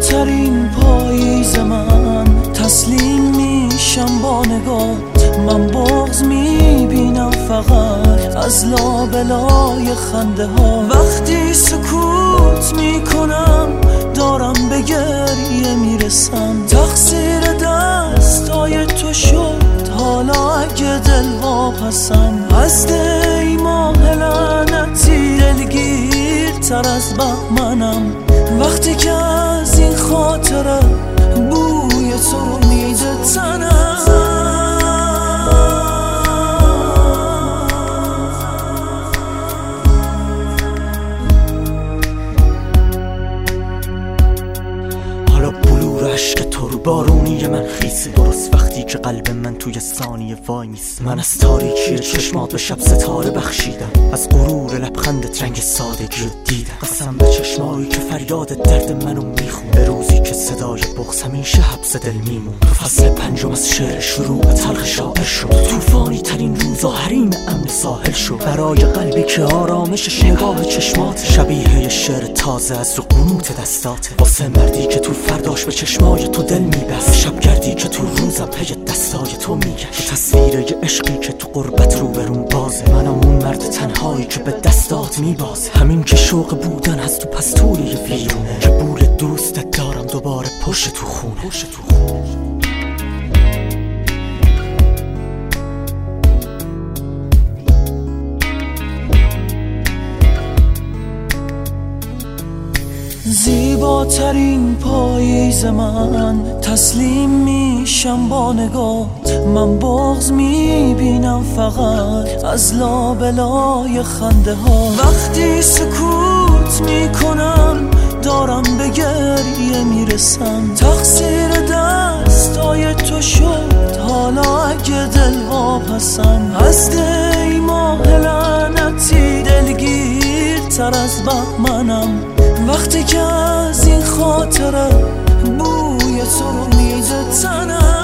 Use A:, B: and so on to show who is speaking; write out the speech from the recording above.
A: زیباترین پاییز من، تسلیم میشم با نگات. من بغض میبینم فقط از لابلای خنده ها. وقتی سکوت میکنم دارم به گریه میرسم. تقصیر دستای تو شد، حالا اگه دل واپسم. از دی ماه لعنتی دلگیرتر از بهمنم. وقتی که از این خاطره بوی تو رو میده تنم. حالا بلور عشق تو رو بارونی من خیسه، درست وقتی که قلب من توی ثانیه وای میست. من از تاریکی چشمات به شب ستاره بخشیدم، از غرور لبخندت رنگ سادگی رو دیدم. قسم به چشمایی که فریاد درد منو میخون، به روزی که صدای بغض همیشه حبس دل میمون. تو فصل پنجم از شعر شروع تلخ شاعر شد، طوفانی ترین روزا حریم امن ساحل شد. برای قلبی که آرامشش نگاه چشمات، شبیه شعر تازه از رو قنوت دستاته. واسه مردی که تو فرداش به چشمای تو دل میبست، شبگردی که تو روزم پی دستای تو میگشت. تو تصویره عشقی که تو قربت رو برون بازه، منم اون مرد تنهایی که به دستات میبازه. همین که شوق بودن از تو پستوری ویرونه، که بول دوستت دارم دوباره پشت تو خونه. زیباترین پاییز من، تسلیم میشم با نگات. من بغض میبینم فقط از لابلای خنده ها. وقتی سکوت میکنم دارم به گریه میرسم. تقصیر دستای تو شد، حالا اگه دل واپسم. از دی ماه لعنتی دلگیرتر از بهمنم. وقتی که از این خاطره بوی تو رو میده تنم.